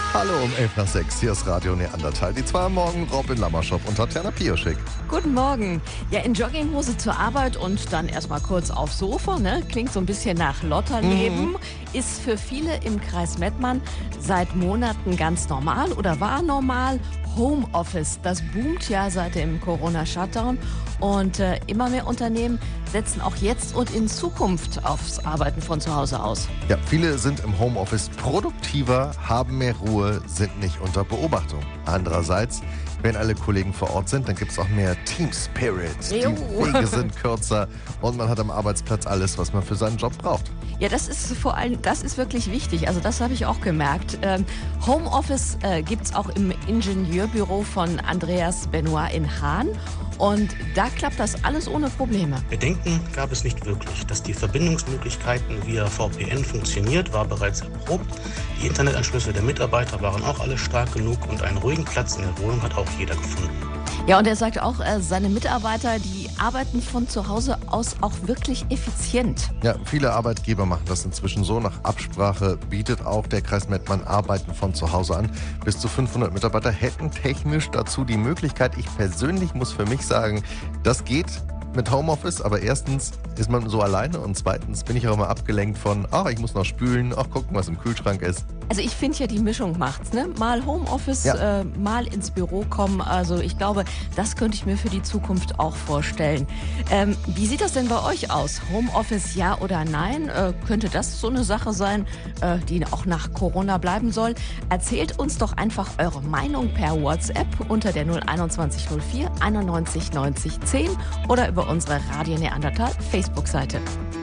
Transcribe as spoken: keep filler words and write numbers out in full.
Hallo um elf nach sechs, hier ist Radio Neandertal. Die zwei am Morgen, Robin Lammerschop und Tatjana Pioschik. Guten Morgen. Ja, in Jogginghose zur Arbeit und dann erstmal kurz aufs Sofa, ne? Klingt so ein bisschen nach Lotterleben. Mhm. Ist für viele im Kreis Mettmann seit Monaten ganz normal oder war normal. Homeoffice, das boomt ja seit dem Corona-Shutdown und äh, immer mehr Unternehmen setzen auch jetzt und in Zukunft aufs Arbeiten von zu Hause aus. Ja, viele sind im Homeoffice produktiver, haben mehr Ruhe, sind nicht unter Beobachtung. Andererseits, wenn alle Kollegen vor Ort sind, dann gibt es auch mehr Team Spirit. Die Wege sind kürzer und man hat am Arbeitsplatz alles, was man für seinen Job braucht. Ja, das ist vor allem, das ist wirklich wichtig. Also das habe ich auch gemerkt. Ähm, Homeoffice äh, gibt es auch im Ingenieurbüro von Andreas Benoit in Hahn. Und da klappt das alles ohne Probleme. Bedenken gab es nicht wirklich. Dass die Verbindungsmöglichkeiten via V P N funktioniert, war bereits erprobt. Die Internetanschlüsse der Mitarbeiter waren auch alle stark genug und einen ruhigen Platz in der Wohnung hat auch jeder gefunden. Ja, und er sagt auch, äh, seine Mitarbeiter, die arbeiten von zu Hause aus auch wirklich effizient. Ja, viele Arbeitgeber machen das inzwischen so. Nach Absprache bietet auch der Kreis Mettmann Arbeiten von zu Hause an. Bis zu fünfhundert Mitarbeiter hätten technisch dazu die Möglichkeit. Ich persönlich muss für mich sagen, das geht mit Homeoffice, aber erstens ist man so alleine und zweitens bin ich auch immer abgelenkt von, ach, ich muss noch spülen, ach, gucken, was im Kühlschrank ist. Also ich finde ja, die Mischung macht's, ne? Mal Homeoffice, ja. äh, mal ins Büro kommen. Also ich glaube, das könnte ich mir für die Zukunft auch vorstellen. Ähm, wie sieht das denn bei euch aus? Homeoffice, ja oder nein? Äh, könnte das so eine Sache sein, äh, die auch nach Corona bleiben soll? Erzählt uns doch einfach eure Meinung per WhatsApp unter der null einundzwanzig null vier einundneunzig neunzig zehn oder über unsere Radio Neandertal Facebook-Seite.